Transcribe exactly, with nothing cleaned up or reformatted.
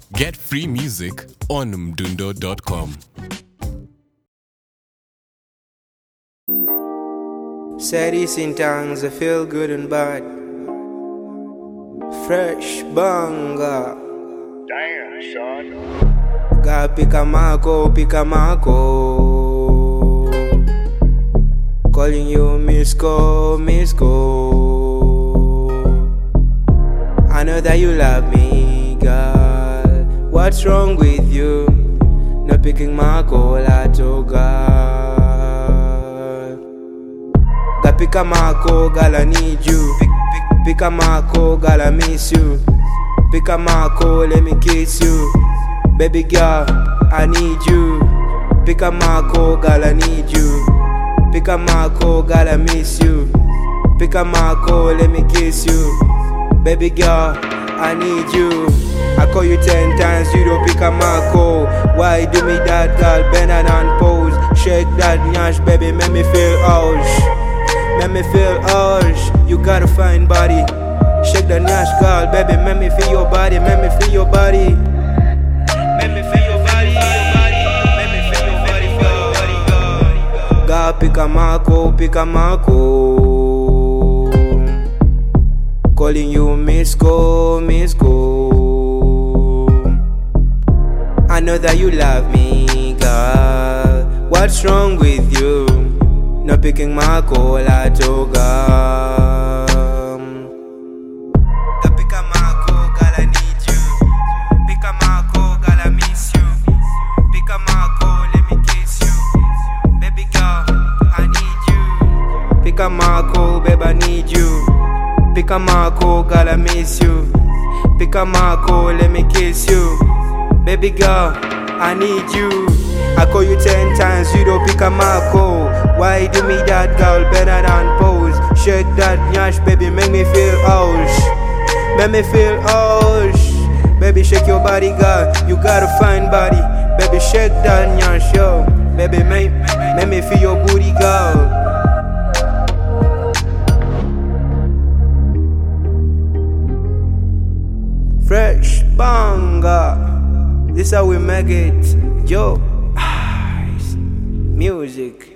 Get free music on mdundo dot com. Saddies in tongues, I feel good and bad. Fresh banga. Damn, son. Ga pick a Marco, pick a Marco. Calling you Miss Go, Miss Go. I know that you love me, girl. What's wrong with you? Not picking Marco, Lato, girl. Ga pick a Marco, girl, I need you. Pick, pick, pick a Marco, girl, I miss you. Pick a Marco, let me kiss you. Baby girl, I need you. Pick a Marco, girl, I need you. Pick a Marco, girl, I miss you. Pick a Marco, let me kiss you. Baby girl, I need you. I call you ten times, you don't pick a Marco. Why do me that, girl? Bend and pose. Shake that nyash, baby, make me feel hush. Make me feel hush. You got a fine body. Shake the nyash, girl, baby, make me feel your body. Make me feel your body. Make me feel your body, your body. Make me feel your body, body, body. Girl, pick a Marco, pick a Marco. Calling you Miss Go, Miss Go. I know that you love me, girl. What's wrong with you? Not picking Marco, Lato, girl. Ga pick a Marco, girl, I need you. Pick a Marco, girl, I miss you. Pick a Marco, let me kiss you. Baby girl, I need you. Pick a Marco, babe, I need you. Pick a Marco, girl, I miss you. Pick a Marco, let me kiss you. Baby girl, I need you. I call you ten times, you don't pick a Marco. Why do me that, girl? Better than pose. Shake that nyash, baby, make me feel hush. Make me feel hush. Baby, shake your body, girl. You got a fine body. Baby, shake that nyash, yo. Baby, make, make me feel your booty, girl. Fresh banga. This how we make it. Yo, music.